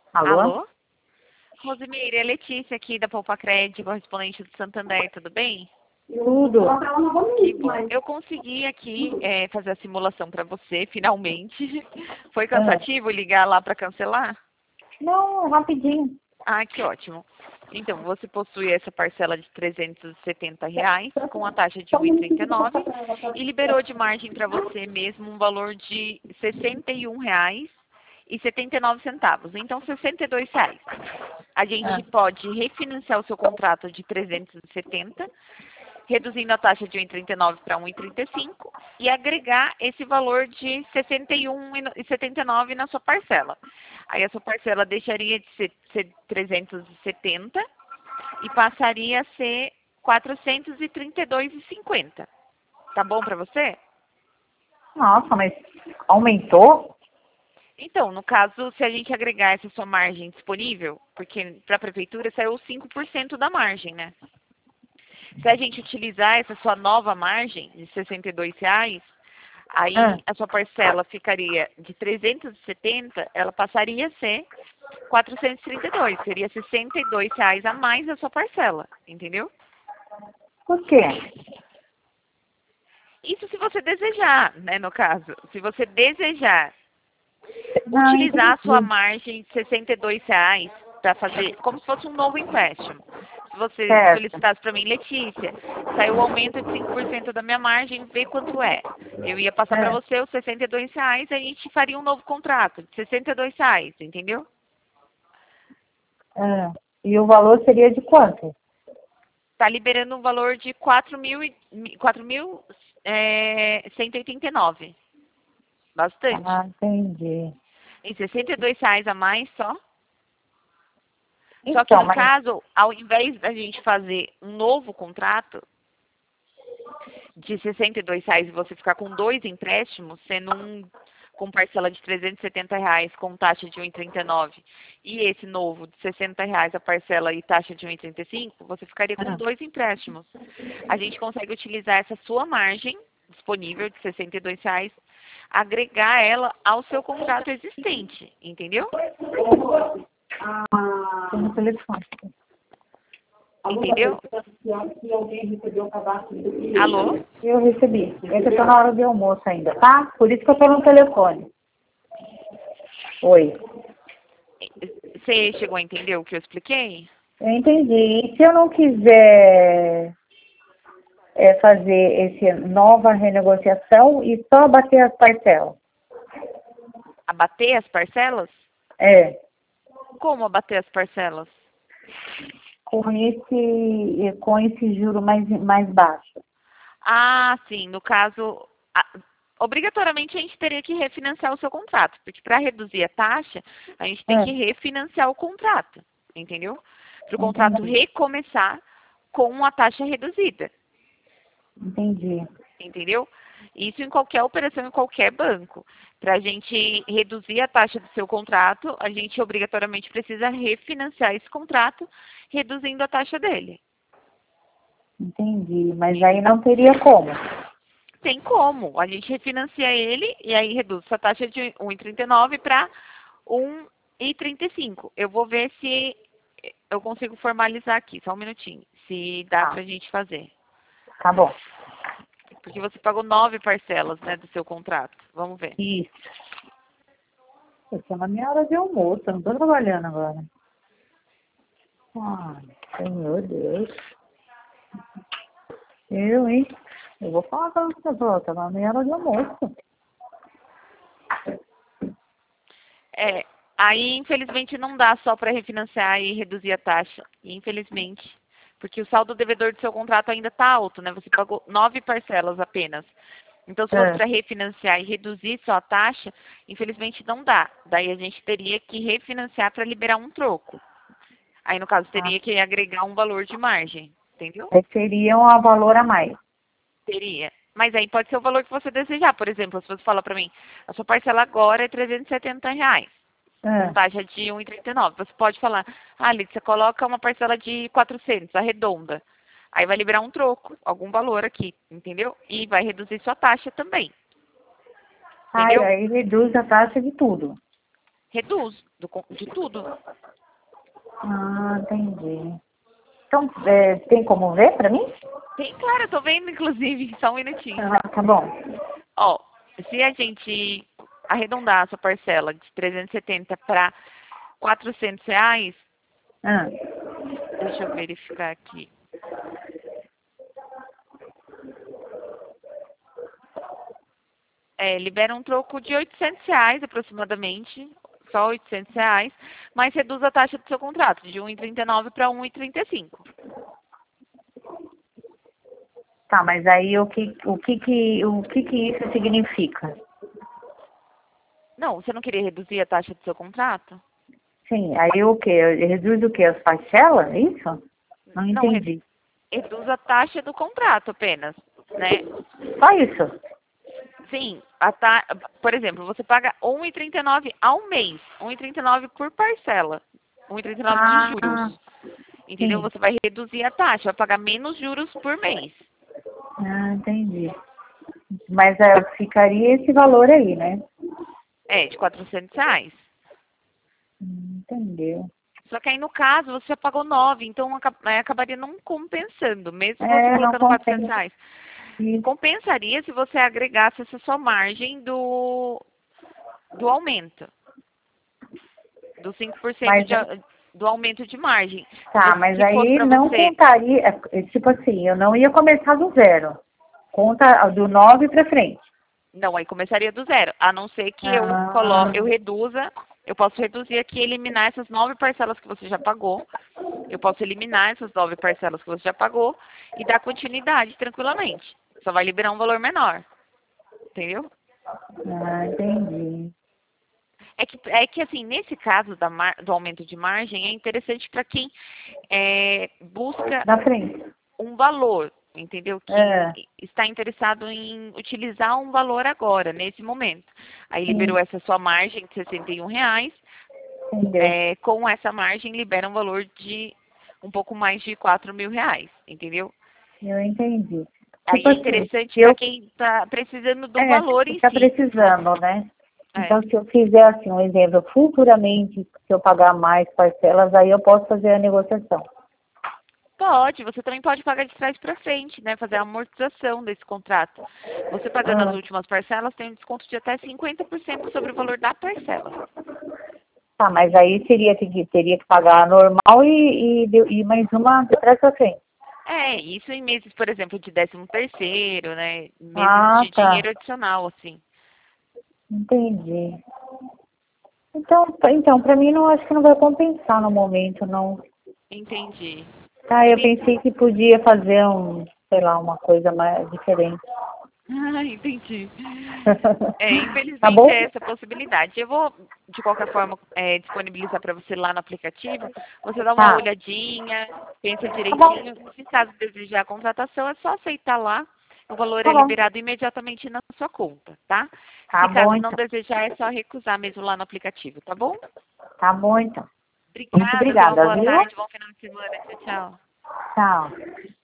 Alô? Alô? Rosimeire, é Letícia aqui da Poupa Crédito, correspondente do Santander, tudo bem? Tudo. Que bom. Eu consegui aqui fazer a simulação para você, finalmente. Foi Ah, cansativo ligar lá para cancelar? não, rapidinho. Ah, que ótimo. Então, você possui essa parcela de R$ 370 com a taxa de Só um minutinho 1,39 pra ela e liberou de margem para você mesmo um valor de R$ 61,79. Então, R$ 62. A gente pode refinanciar o seu contrato de 370, reduzindo a taxa de 1,39 para 1,35 e agregar esse valor de 61,79 na sua parcela. Aí a sua parcela deixaria de ser 370 e passaria a ser 432,50. Tá bom para você? Nossa, mas aumentou? Então, no caso, se a gente agregar essa sua margem disponível, porque para a prefeitura saiu 5% da margem, né? Se a gente utilizar essa sua nova margem de R$ 62, Ah, aí a sua parcela ficaria de 370, ela passaria a ser 432, seria R$ 62 a mais da sua parcela, entendeu? por quê? Isso se você desejar, né, no caso. Se você desejar Não, utilizar a sua entendi. margem de R$ 62 para fazer como se fosse um novo empréstimo. Se você Certo. solicitasse para mim, Letícia, saiu o aumento de 5% da minha margem, vê quanto é. Eu ia passar para É. você os R$ 62 e a gente faria um novo contrato de R$ 62, entendeu? Ah, e o valor seria de quanto? Está liberando um valor de 4.189. Ah, Bastante. entendi. Em R$ 62 a mais só. Só que Então, no mas caso, ao invés da gente fazer um novo contrato de R$ 62 e você ficar com dois empréstimos, sendo um com parcela de R$ 370 com taxa de 1,39 e esse novo de R$ 60 a parcela e taxa de 1,35, você ficaria com ah, dois empréstimos. A gente consegue utilizar essa sua margem disponível de R$ 62, agregar ela ao seu contrato existente, entendeu? tô no telefone. Entendeu? Alô? Eu recebi. É que eu tô na hora de almoço ainda, tá? Por isso que eu tô no telefone. Oi. Você chegou a entender o que eu expliquei? Eu entendi. E se eu não quiser fazer essa nova renegociação e só bater as parcelas? Abater as parcelas? É, Como abater as parcelas? com esse juro mais baixo. Ah, sim. No caso, obrigatoriamente a gente teria que refinanciar o seu contrato, porque para reduzir a taxa, a gente tem É, que refinanciar o contrato, entendeu? Para o contrato entendi, recomeçar com a taxa reduzida, entendi. entendeu? Isso em qualquer operação, em qualquer banco. Para a gente reduzir a taxa do seu contrato, a gente obrigatoriamente precisa refinanciar esse contrato, reduzindo a taxa dele. Entendi, mas aí não teria como. Tem como. A gente refinancia ele e aí reduz essa taxa de 1,39 para 1,35. Eu vou ver se eu consigo formalizar aqui, só um minutinho, se dá Tá, pra gente fazer. tá bom. Porque você pagou 9 parcelas, né, do seu contrato. Vamos ver. Isso. Eu tô na minha hora de almoço, eu não tô trabalhando agora. Ai, Senhor Deus. Hein? Eu vou falar com essa pessoa, tá na minha hora de almoço. É, aí infelizmente não dá só para refinanciar e reduzir a taxa. Infelizmente. Porque o saldo devedor do seu contrato ainda está alto, né? Você pagou 9 parcelas apenas. Então, se fosse É. para refinanciar e reduzir só a taxa, infelizmente não dá. Daí a gente teria que refinanciar para liberar um troco. Aí, no caso, Ah, teria que agregar um valor de margem, entendeu? aí seria um valor a mais. Teria. Mas aí pode ser o valor que você desejar. Por exemplo, se você falar para mim, a sua parcela agora é R$ 370, com É, taxa de 1,39. Você pode falar, ah, Lídia, você coloca uma parcela de 400, arredonda. Aí vai liberar um troco, algum valor aqui, entendeu? E vai reduzir sua taxa também, ai, entendeu? aí reduz a taxa de tudo. reduz de tudo. Ah, entendi. Então, tem como ver para mim? Tem, claro, eu tô vendo, inclusive, só um minutinho. Ah, tá bom. Ó, se a gente arredondar a sua parcela de 370 para R$ 400, Ah, deixa eu verificar aqui. Libera um troco de R$ 800 aproximadamente, só R$ 800, mas reduz a taxa do seu contrato de 1,39 para 1,35. tá, mas aí o que que isso significa? Não, você não queria reduzir a taxa do seu contrato? Sim, aí o quê? Reduz o quê? As parcelas? É isso? Não Não, entendi. reduz a taxa do contrato apenas, né? Só isso? Sim, por exemplo, você paga R$ 1,39 ao mês, R$ 1,39 por parcela, R$ 1,39 de Ah, juros. Entendeu? sim. Você vai reduzir a taxa, vai pagar menos juros por mês. Ah, entendi. Mas ficaria esse valor aí, né? De R$ 400. Entendeu. Só que aí, no caso, você já pagou 9, então acabaria não compensando, mesmo você Não colocando compensa. R$ 400. Isso. Compensaria se você agregasse essa sua margem do aumento, do 5% Mas, do aumento de margem. tá, mas Se fosse aí para não você, contaria, tipo assim, eu não ia começar do zero. Conta do 9 para frente. não, aí começaria do zero, a não ser que Ah, eu posso reduzir aqui e eliminar essas 9 parcelas que você já pagou. Eu posso eliminar essas 9 parcelas que você já pagou e dar continuidade tranquilamente. Só vai liberar um valor menor. Entendeu? entendi. É que assim, nesse caso do aumento de margem, é interessante para quem busca Da frente. um valor, entendeu? É, Que está interessado em utilizar um valor agora, nesse momento. Aí liberou sim, essa sua margem de R$ 61, entendeu. com essa margem libera um valor de um pouco mais de R$ 4.000, entendeu? Eu entendi. Aí Tipo é assim, interessante se para eu, quem está precisando do valor em tá si. precisando, né? É. Então, se eu fizer assim, um exemplo, futuramente, se eu pagar mais parcelas, aí eu posso fazer a negociação. Pode, você também pode pagar de trás para frente, né? Fazer a amortização desse contrato. Você pagando as Ah, últimas parcelas tem um desconto de até 50% sobre o valor da parcela. tá, mas aí teria que pagar normal e mais uma de trás pra frente. Isso em meses, por exemplo, de 13º, né? Meses Ah, de tá. dinheiro adicional, assim. Entendi. Então para mim não acho que não vai compensar no momento, não. Entendi. Tá, eu Ele... pensei que podia fazer sei lá, uma coisa mais diferente. Ah, entendi. Tá Infelizmente bom? é essa a possibilidade. Eu vou, de qualquer forma, disponibilizar para você lá no aplicativo. Você dá uma Tá. olhadinha, pensa Tá bom. direitinho. Se caso desejar a contratação, é só aceitar lá. O valor Tá é bom. liberado imediatamente na sua conta, tá? Tá Se bom, caso não então. desejar, é só recusar mesmo lá no aplicativo, tá bom? Tá bom, então. Muito Obrigada, tenha uma obrigada, boa viu? tarde, bom final de semana. Tchau, tchau. Tchau.